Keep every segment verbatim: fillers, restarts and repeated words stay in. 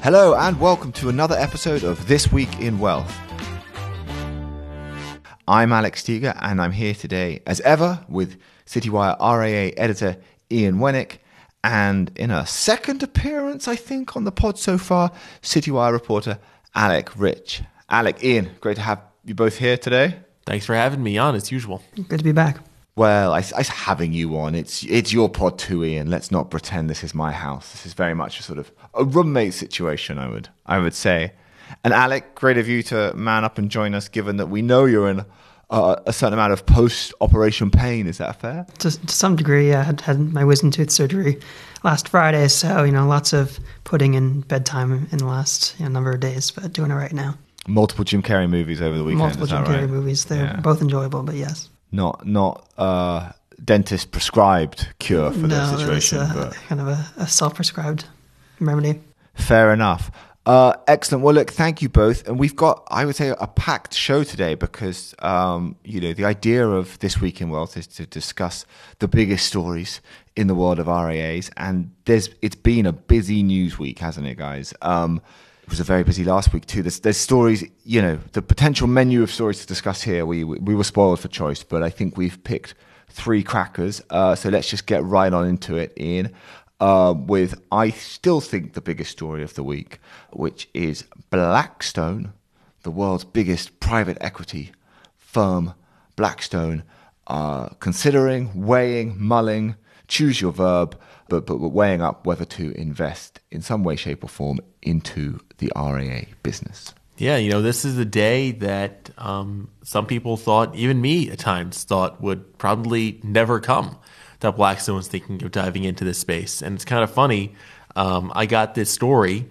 Hello and welcome to another episode of This Week in Wealth. I'm Alex Steger and I'm here today, as ever, with Citywire R A A editor Ian Wennick, and in a second appearance, I think, on the pod so far, Citywire reporter Alec Rich. Alec, Ian, great to have you both here today. Thanks for having me on, as usual. Good to be back. Well, I, I having you on, it's it's your pod too, Ian. Let's not pretend this is my house. This is very much a sort of a roommate situation, I would I would say. And Alec, great of you to man up and join us, given that we know you're in uh, a certain amount of post-operation pain. Is that fair? To, to some degree, yeah. I had, had my wisdom tooth surgery last Friday, so, you know, lots of putting in bedtime in the last you know, number of days, but doing it right now. Multiple Jim Carrey movies over the weekend, Multiple is Jim that Carrey right? movies. They're Yeah. both enjoyable, but yes. Not not uh, dentist prescribed cure for no, the situation, it's a, but kind of a, a self-prescribed remedy. fair enough. Uh, excellent. Well, look, thank you both, and we've got, I would say, a packed show today because um, you know the idea of This Week in Wealth is to discuss the biggest stories in the world of R A As, and there's it's been a busy news week, hasn't it, guys? Um, It was a very busy last week too. There's, there's stories, you know, the potential menu of stories to discuss here. We we were spoiled for choice, but I think we've picked three crackers. Uh, so let's just get right on into it, Ian. Uh, with, I still think, the biggest story of the week, which is Blackstone, the world's biggest private equity firm. Blackstone, uh, considering, weighing, mulling, choose your verb, but, but weighing up whether to invest in some way, shape or form into the R A A business. Yeah, you know, this is a day that um, some people thought, even me at times, thought would probably never come, that Blackstone was thinking of diving into this space. And it's kind of funny. Um, I got this story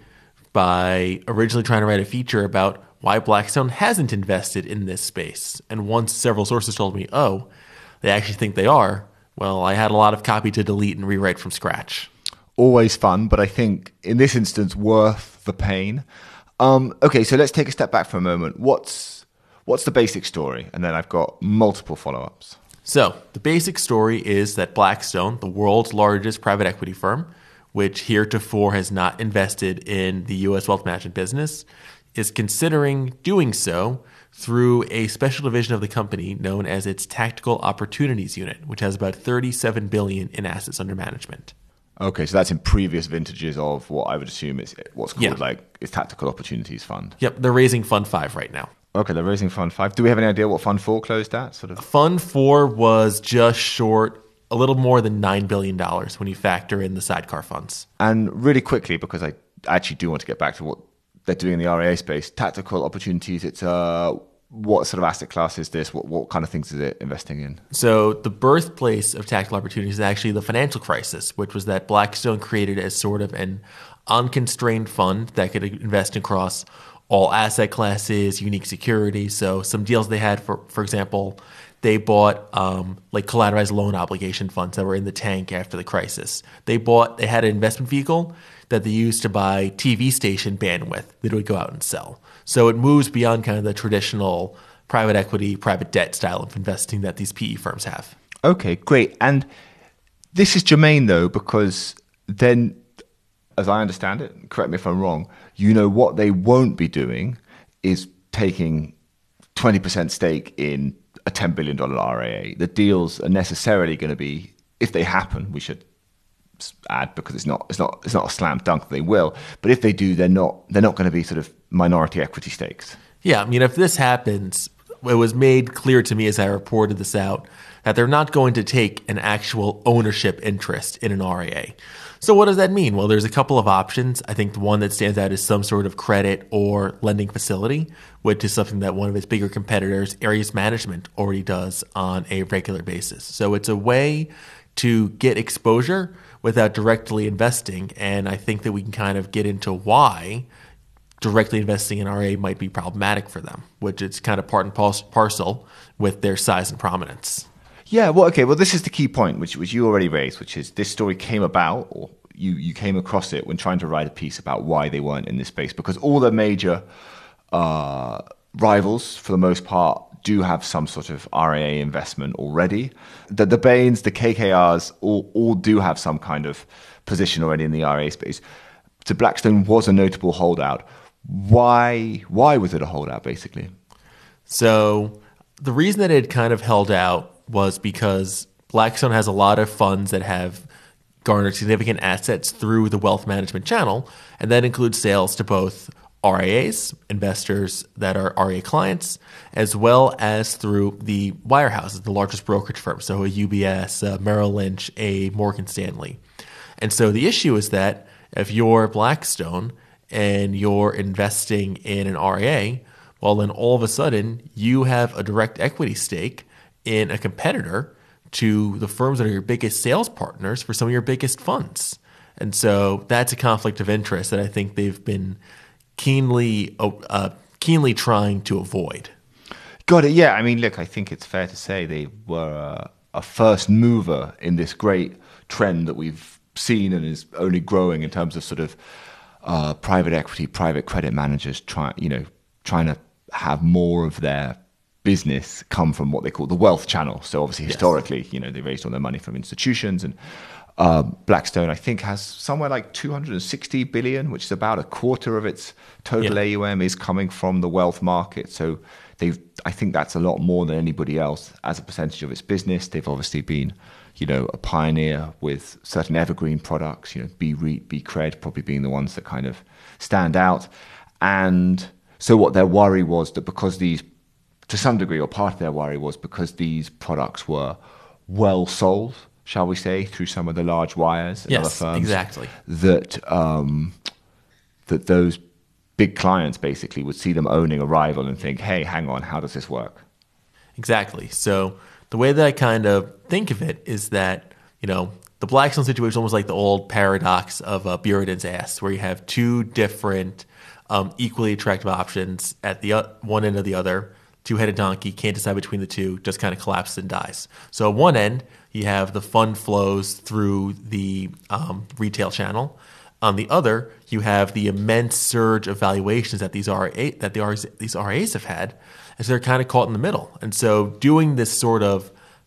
by originally trying to write a feature about why Blackstone hasn't invested in this space. And once several sources told me, oh, they actually think they are, well, I had a lot of copy to delete and rewrite from scratch. Always fun, but I think in this instance worth the pain. Um, okay, so let's take a step back for a moment. What's what's the basic story? And then I've got multiple follow-ups. So the basic story is that Blackstone, the world's largest private equity firm, which heretofore has not invested in the U S wealth management business, is considering doing so through a special division of the company known as its Tactical Opportunities Unit, which has about thirty-seven billion dollars in assets under management. Okay, so that's in previous vintages of what I would assume is what's called Yeah. like its Tactical Opportunities Fund. Yep, they're raising Fund five right now. Okay, they're raising Fund five. Do we have any idea what Fund four closed at? Sort of. Fund four was just short, a little more than nine billion dollars when you factor in the sidecar funds. And really quickly, because I actually do want to get back to what they're doing in the R A A space, Tactical Opportunities, it's uh, what sort of asset class is this? What what kind of things is it investing in? So the birthplace of Tactical Opportunities is actually the financial crisis, which was that Blackstone created as sort of an unconstrained fund that could invest across all asset classes, unique securities. So some deals they had, for for example, they bought um, like collateralized loan obligation funds that were in the tank after the crisis. They bought, they had an investment vehicle that they used to buy T V station bandwidth that it would go out and sell. So it moves beyond kind of the traditional private equity, private debt style of investing that these P E firms have. Okay, great. And this is germane though, because then, as I understand it, correct me if I'm wrong, you know what they won't be doing is taking twenty percent stake in a ten billion dollars R A A. The deals are necessarily going to be, if they happen, we should add, because it's not it's not it's not a slam dunk that they will, but if they do, they're not they're not going to be sort of minority equity stakes. Yeah, I mean, if this happens, it was made clear to me as I reported this out that they're not going to take an actual ownership interest in an R A A. So what does that mean? Well, there's a couple of options. I think the one that stands out is some sort of credit or lending facility, which is something that one of its bigger competitors, Ares Management, already does on a regular basis. So it's a way to get exposure without directly investing. And I think that we can kind of get into why directly investing in R A might be problematic for them, which is kind of part and parcel with their size and prominence. Yeah, well, okay, well, this is the key point, which, which you already raised, which is this story came about, or you, you came across it when trying to write a piece about why they weren't in this space, because all the major uh, rivals, for the most part, do have some sort of R A A investment already. The, the Bains, the K K Rs, all, all do have some kind of position already in the R A A space. so Blackstone was a notable holdout. Why why was it a holdout, basically? So the reason that it kind of held out was because Blackstone has a lot of funds that have garnered significant assets through the wealth management channel, and that includes sales to both R I As, investors that are R I A clients, as well as through the wirehouses, the largest brokerage firms, so a U B S, a Merrill Lynch, a Morgan Stanley. And so the issue is that if you're Blackstone and you're investing in an R I A, well, then all of a sudden you have a direct equity stake in a competitor to the firms that are your biggest sales partners for some of your biggest funds. And so that's a conflict of interest that I think they've been keenly uh, keenly trying to avoid. Got it. Yeah. I mean, look, I think it's fair to say they were uh, a first mover in this great trend that we've seen and is only growing in terms of sort of uh, private equity, private credit managers trying, you know, trying to have more of their business come from what they call the wealth channel. So obviously, historically, yes. you know, they raised all their money from institutions, and uh, Blackstone, I think, has somewhere like two hundred sixty billion, which is about a quarter of its total yeah. A U M is coming from the wealth market. So they've, I think that's a lot more than anybody else as a percentage of its business. They've obviously been, you know, a pioneer with certain evergreen products, you know, B-REIT, B-Cred probably being the ones that kind of stand out. And so what their worry was that because these, to some degree, or part of their worry was because these products were well sold, shall we say, through some of the large wires and yes, other firms. Exactly. That um, that those big clients basically would see them owning a rival and think, hey, hang on, how does this work? Exactly. So the way that I kind of think of it is that, you know, the Blackstone situation is almost like the old paradox of uh, Buridan's ass, where you have two different um, equally attractive options at the uh, one end or the other. Two-headed donkey, can't decide between the two, just kind of collapses and dies. So at one end, you have the fund flows through the um, retail channel. On the other, you have the immense surge of valuations that these R A that the R As, these R As have had, and so they're kind of caught in the middle. And so doing this sort of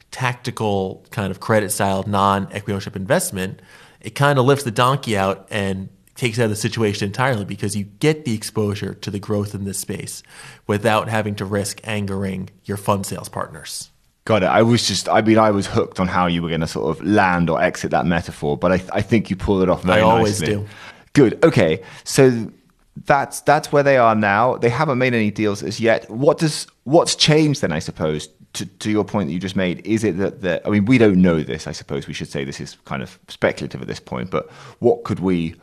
tactical kind of credit-style non-equity ownership investment, it kind of lifts the donkey out and takes out of the situation entirely, because you get the exposure to the growth in this space without having to risk angering your fund sales partners. Got it. I was just, I mean, I was hooked on how you were going to sort of land or exit that metaphor, but I, I think you pulled it off very nicely. I always nicely. do. Good. Okay. So that's, that's where they are now. They haven't made any deals as yet. What does, what's changed then, I suppose, to, to your point that you just made? Is it that, that, I mean, we don't know this, I suppose we should say this is kind of speculative at this point, but what could we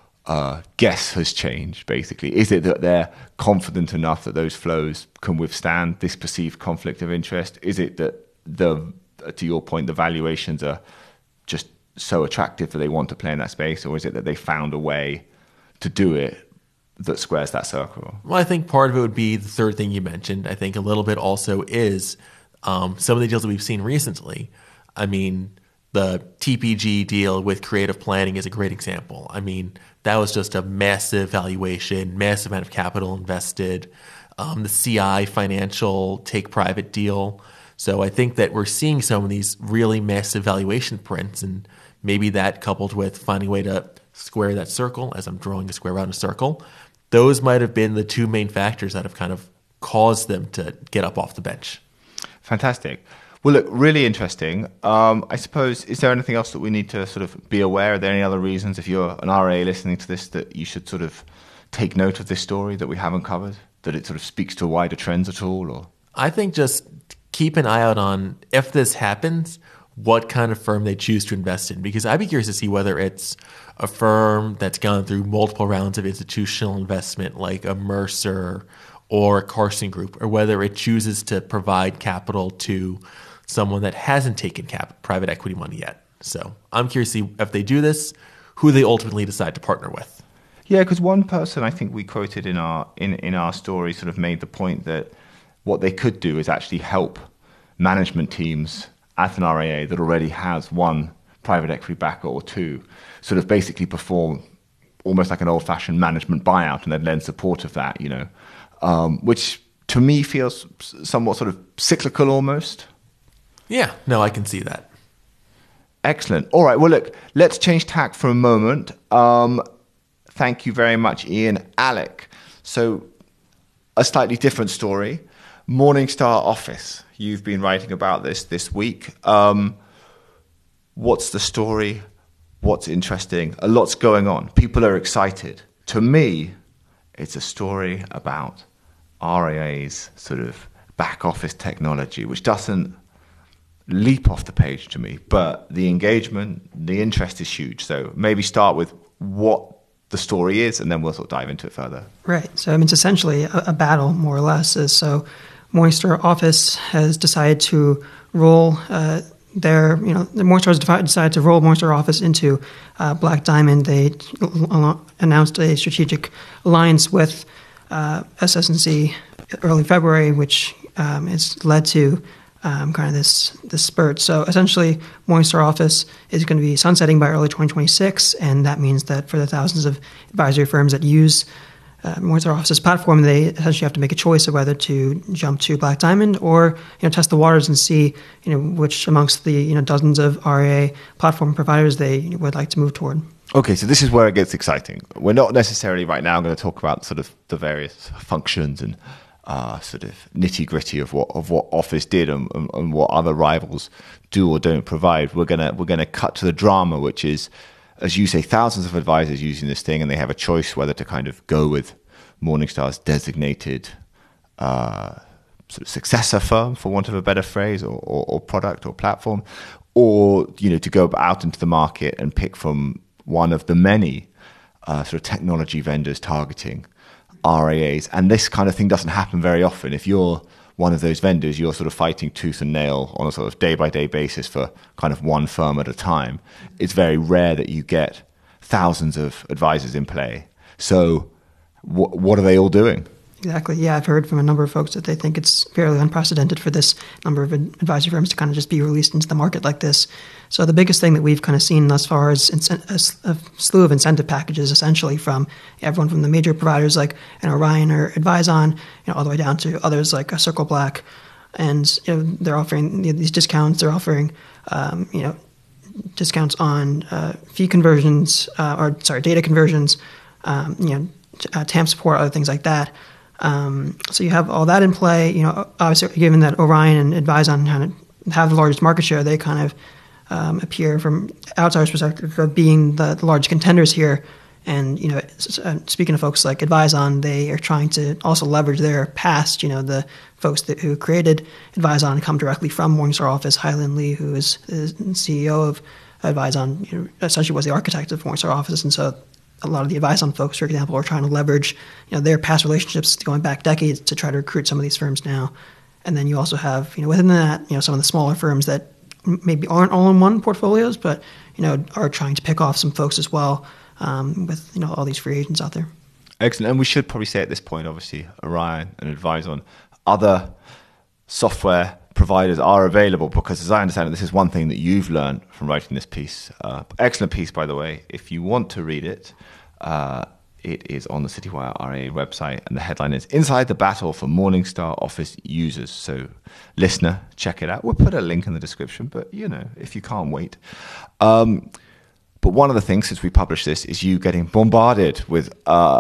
Uh, guess has changed, basically? Is it that they're confident enough that those flows can withstand this perceived conflict of interest? Is it that, the, to your point, the valuations are just so attractive that they want to play in that space? Or is it that they found a way to do it that squares that circle? Well, I think part of it would be the third thing you mentioned. I think a little bit also is um, some of the deals that we've seen recently. I mean, the T P G deal with Creative Planning is a great example. I mean, that was just a massive valuation, massive amount of capital invested. Um, the C I Financial take private deal. So I think that we're seeing some of these really massive valuation prints, and maybe that coupled with finding a way to square that circle, as I'm drawing a square around a circle, those might have been the two main factors that have kind of caused them to get up off the bench. Fantastic. Well, look, really interesting. Um, I suppose, is there anything else that we need to sort of be aware? Are there any other reasons, if you're an R A listening to this, that you should sort of take note of this story that we haven't covered? That it sort of speaks to wider trends at all? Or I think just keep an eye out on, if this happens, what kind of firm they choose to invest in. Because I'd be curious to see whether it's a firm that's gone through multiple rounds of institutional investment, like a Mercer or a Carson Group, or whether it chooses to provide capital to someone that hasn't taken cap- private equity money yet. So I'm curious to see if they do this, who they ultimately decide to partner with. Yeah, because one person I think we quoted in our in, in our story sort of made the point that what they could do is actually help management teams at an R I A that already has one private equity backer or two sort of basically perform almost like an old-fashioned management buyout, and then lend support of that, you know, um, which to me feels somewhat sort of cyclical almost. Yeah, no, I can see that. Excellent. All right. Well, look, let's change tack for a moment. Um, Thank you very much, Ian. Alec, so a slightly different story. Morningstar Office. You've been writing about this this week. Um, what's the story? What's interesting? A lot's going on. People are excited. To me, it's a story about R I A's sort of back office technology, which doesn't leap off the page to me, but the engagement, the interest is huge. So maybe start with what the story is, and then we'll sort of dive into it further. Right. So I mean, it's essentially a, a battle, more or less. Is so Morningstar Office has decided to roll uh, their, you know, the Morningstar has decided to roll Morningstar Office into uh, Black Diamond. They announced a strategic alliance with uh, S S N C early February, which um, has led to um, kind of this this spurt. So essentially, Morningstar Office is going to be sunsetting by early twenty twenty-six, and that means that for the thousands of advisory firms that use uh, Morningstar Office's platform, they essentially have to make a choice of whether to jump to Black Diamond or, you know, test the waters and see, you know, which amongst the, you know, dozens of R I A platform providers they would like to move toward. Okay, so this is where it gets exciting. We're not necessarily right now going to talk about sort of the various functions and uh, sort of nitty gritty of what of what Office did and, and, and what other rivals do or don't provide. We're gonna we're gonna cut to the drama, which is, as you say, thousands of advisors using this thing, and they have a choice whether to kind of go with Morningstar's designated uh, sort of successor firm, for want of a better phrase, or, or, or product or platform, or, you know, to go out into the market and pick from one of the many uh, sort of technology vendors targeting R I As. And this kind of thing doesn't happen very often. If you're one of those vendors, you're sort of fighting tooth and nail on a sort of day-by-day basis for kind of one firm at a time. It's very rare that you get thousands of advisors in play. So wh- what are they all doing? Exactly. Yeah, I've heard from a number of folks that they think it's fairly unprecedented for this number of advisory firms to kind of just be released into the market like this. So the biggest thing that we've kind of seen thus far is a slew of incentive packages, essentially from everyone from the major providers like an Orion or Advizon, you know, all the way down to others like a Circle Black, and, you know, they're offering these discounts. They're offering, um, you know, discounts on uh, fee conversions, uh, or sorry, data conversions, um, you know, uh, T A M support, other things like that. Um, so you have all that in play. You know, obviously, given that Orion and Advizon kind of have the largest market share, they kind of um, appear from outsiders' perspective of being the, the large contenders here. And, you know, speaking of folks like Advizon, they are trying to also leverage their past. You know, the folks that, who created Advizon come directly from Morningstar Office. Hai-Lin Lee, who is the C E O of Advizon, you know, essentially was the architect of Morningstar Office, and so a lot of the Advizon folks, for example, are trying to leverage, you know, their past relationships going back decades to try to recruit some of these firms now. And then you also have, you know, within that, you know, some of the smaller firms that maybe aren't all in one portfolios, but, you know, are trying to pick off some folks as well, um, with, you know, all these free agents out there. Excellent. And we should probably say at this point, obviously, Orion and Advizon, other software providers are available, because as I understand it, this is one thing that you've learned from writing this piece. Uh, excellent piece, by the way. If you want to read it, uh, it is on the Citywire R I A website, and the headline is Inside the Battle for Morningstar Office Users. So, listener, check it out. We'll put a link in the description, but, you know, if you can't wait. Um, but one of the things since we published this is you getting bombarded with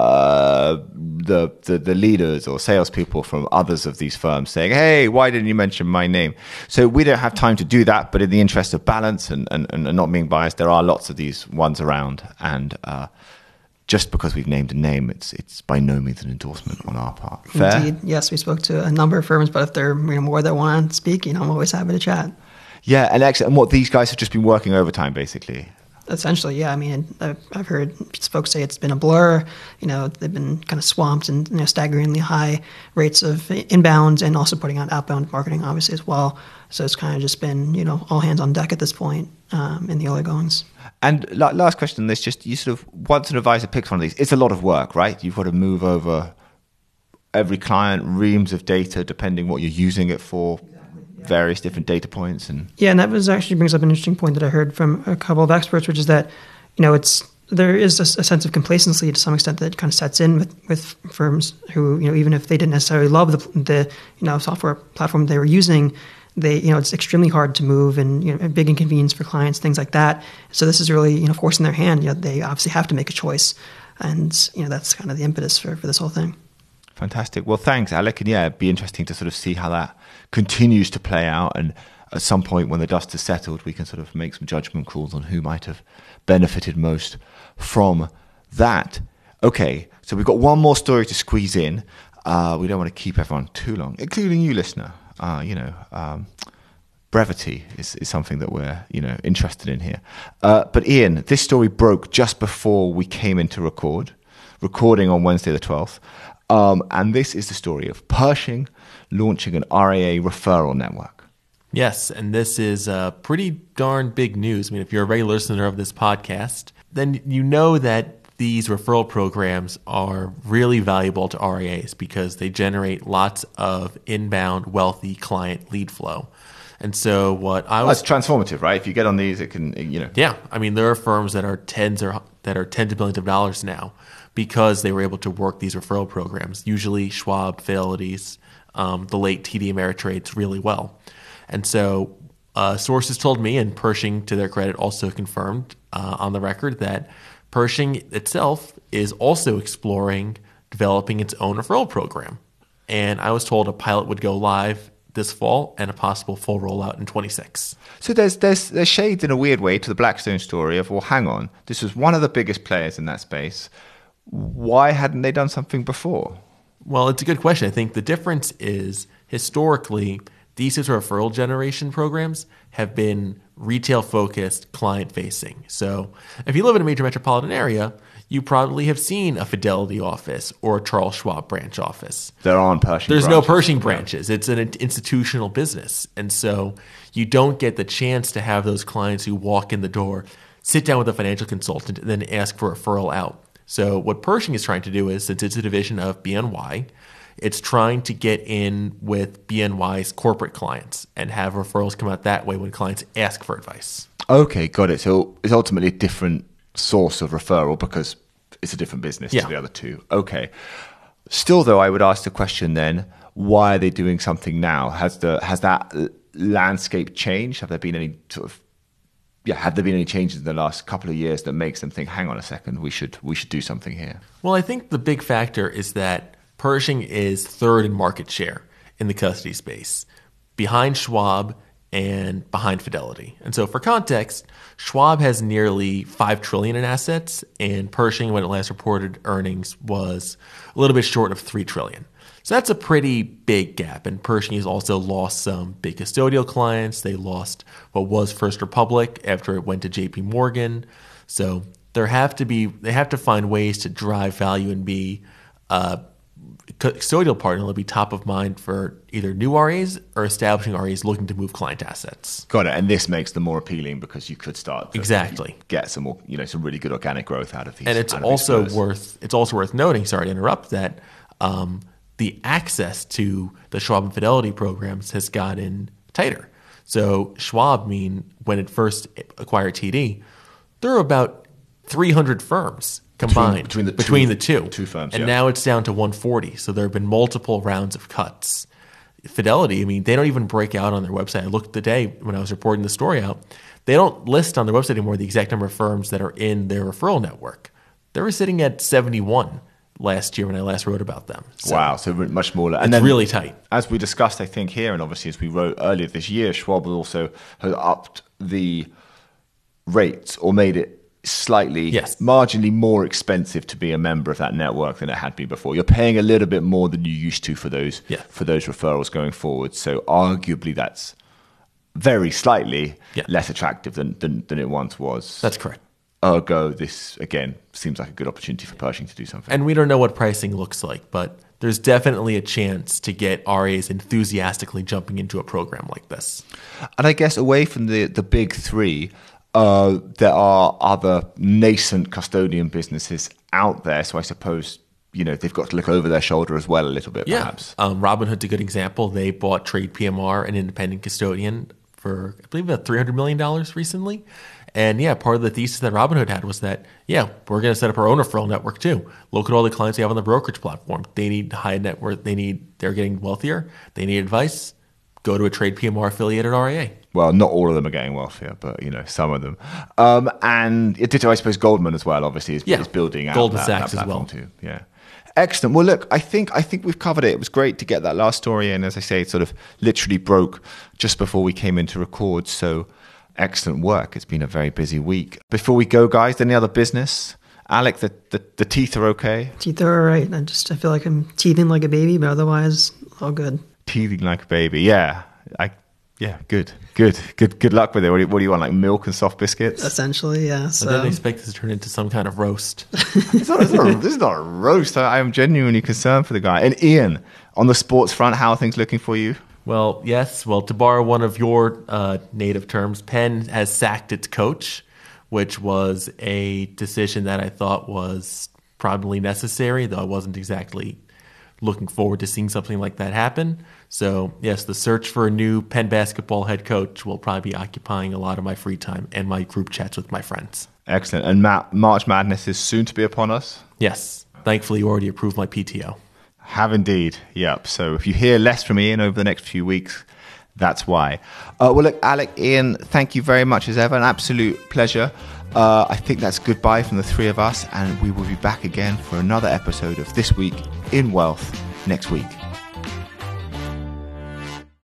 uh, the, the the leaders or salespeople from others of these firms saying, hey, why didn't you mention my name? So we don't have time to do that, but in the interest of balance and, and, and not being biased, there are lots of these ones around. And uh, just because we've named a name, it's it's by no means an endorsement on our part. Fair? Indeed. Yes, we spoke to a number of firms, but if there are, you know, more that want to speak, you know, I'm always happy to chat. Yeah, and excellent. And what, these guys have just been working overtime, basically? Essentially, yeah. I mean, I've, I've heard folks say it's been a blur. You know, they've been kind of swamped in, you know, staggeringly high rates of inbound, and also putting out outbound marketing, obviously, as well. So it's kind of just been, you know, all hands on deck at this point um, in the early goings. And last question on this, just you sort of, once an advisor picks one of these, it's a lot of work, right? You've got to move over every client, reams of data, depending what you're using it for. Various different data points. And yeah, and that was actually brings up an interesting point that I heard from a couple of experts, which is that, you know, it's there is a, a sense of complacency to some extent that kind of sets in with, with firms who, you know, even if they didn't necessarily love the, the you know software platform they were using, they, you know, it's extremely hard to move, and, you know, a big inconvenience for clients, things like that. So this is really, you know, forcing their hand. You know, they obviously have to make a choice. And, you know, that's kind of the impetus for, for this whole thing. Fantastic. Well, thanks, Alec. And yeah, it'd be interesting to sort of see how that continues to play out. And at some point when the dust has settled, we can sort of make some judgment calls on who might have benefited most from that. Okay, so we've got one more story to squeeze in. Uh, we don't want to keep everyone too long, including you, listener. Uh, you know, um, brevity is, is something that we're, you know, interested in here. Uh, but Ian, this story broke just before we came in to record, recording on Wednesday the twelfth. Um, and this is the story of Pershing launching an R I A referral network. Yes, and this is uh, pretty darn big news. I mean, if you're a regular listener of this podcast, then you know that these referral programs are really valuable to R I As because they generate lots of inbound, wealthy client lead flow. And so what I was... Well, it's transformative, right? If you get on these, it can, you know... Yeah. I mean, there are firms that are tens or that are tens of millions of dollars now because they were able to work these referral programs, usually Schwab, Fidelity's, um, the late T D Ameritrade's really well. And so uh, sources told me, and Pershing, to their credit, also confirmed uh, on the record that Pershing itself is also exploring developing its own referral program. And I was told a pilot would go live this fall and a possible full rollout in twenty-six. So there's there's there's shades in a weird way to the Blackstone story of, well, hang on, this was one of the biggest players in that space. Why hadn't they done something before? Well, it's a good question. I think the difference is historically these sorts of referral generation programs have been retail-focused, client-facing. So if you live in a major metropolitan area, you probably have seen a Fidelity office or a Charles Schwab branch office. There aren't Pershing There's branches. no Pershing branches. It's an institutional business. And so you don't get the chance to have those clients who walk in the door, sit down with a financial consultant, and then ask for a referral out. So what Pershing is trying to do is, since it's a division of B N Y, it's trying to get in with B N Y's corporate clients and have referrals come out that way when clients ask for advice. Okay, got it. So it's ultimately a different source of referral because it's a different business Yeah. to the other two. Okay. Still, though, I would ask the question then, why are they doing something now? Has the has that landscape changed? Have there been any sort of yeah, have there been any changes in the last couple of years that makes them think, hang on a second, we should we should do something here? Well, I think the big factor is that Pershing is third in market share in the custody space, behind Schwab and behind Fidelity. And so for context, Schwab has nearly five trillion dollars in assets, and Pershing, when it last reported earnings, was a little bit short of three trillion dollars. So that's a pretty big gap. And Pershing has also lost some big custodial clients. They lost what was First Republic after it went to J P Morgan. So there have to be they have to find ways to drive value and be a custodial partner will be top of mind for either new R As or establishing R As looking to move client assets. Got it. And this makes them more appealing because you could start to exactly get some more, you know, some really good organic growth out of these. And it's out of also these flows. worth it's also worth noting, sorry to interrupt, that um, the access to the Schwab and Fidelity programs has gotten tighter. So Schwab, mean when it first acquired T D, there were about three hundred firms combined between, between, the, between two, the two. two firms. And yeah. now it's down to one forty. So there have been multiple rounds of cuts. Fidelity, I mean, they don't even break out on their website. I looked today when I was reporting the story out. They don't list on their website anymore the exact number of firms that are in their referral network. They were sitting at seventy-one last year when I last wrote about them. So wow, so much smaller. And it's then, really tight. As we discussed, I think, here, and obviously as we wrote earlier this year, Schwab also has upped the rates or made it slightly, yes. marginally more expensive to be a member of that network than it had been before. You're paying a little bit more than you used to for those yeah. for those referrals going forward. So arguably that's very slightly yeah. less attractive than, than, than it once was. That's correct. Ergo, this, again, seems like a good opportunity for Pershing to do something. And we don't know what pricing looks like, but there's definitely a chance to get R As enthusiastically jumping into a program like this. And I guess away from the, the big three, uh, there are other nascent custodian businesses out there. So I suppose, you know, they've got to look over their shoulder as well a little bit, yeah. perhaps. Um, Robinhood's a good example. They bought Trade P M R, an independent custodian, for, I believe, about three hundred million dollars recently. And yeah, part of the thesis that Robinhood had was that, yeah, we're going to set up our own referral network too. Look at all the clients we have on the brokerage platform. They need high net worth. They need, they're getting wealthier. They need advice. Go to a Trade P M R affiliated R I A. Well, not all of them are getting wealthier, but you know, some of them. Um, and ditto, I suppose, Goldman as well. Obviously, is, Yeah. is building out Goldman that, Sachs that as well. platform too. Yeah, excellent. Well, look, I think I think we've covered it. It was great to get that last story in. As I say, it sort of literally broke just before we came in to record. So, excellent work. It's been a very busy week. Before we go, guys, any other business? Alec, the, the, the teeth are okay? Teeth are all right. I just I feel like I'm teething like a baby, but otherwise, all good. Teething like a baby. Yeah. I. Yeah. Good. Good. Good. Good luck with it. What do you, what do you want? Like milk and soft biscuits? Essentially, yeah. So I didn't expect this to turn into some kind of roast. It's not, it's not a, this is not a roast. I, I am genuinely concerned for the guy. And Ian, on the sports front, how are things looking for you? Well, yes. Well, to borrow one of your uh, native terms, Penn has sacked its coach, which was a decision that I thought was probably necessary, though I wasn't exactly looking forward to seeing something like that happen. So, yes, the search for a new Penn basketball head coach will probably be occupying a lot of my free time and my group chats with my friends. Excellent. And Matt, March Madness is soon to be upon us? Yes. Thankfully, you already approved my P T O. Have indeed. Yep. So if you hear less from Ian over the next few weeks, that's why. Uh, well, look, Alec, Ian, thank you very much as ever. An absolute pleasure. Uh, I think that's goodbye from the three of us, and we will be back again for another episode of This Week in Wealth next week.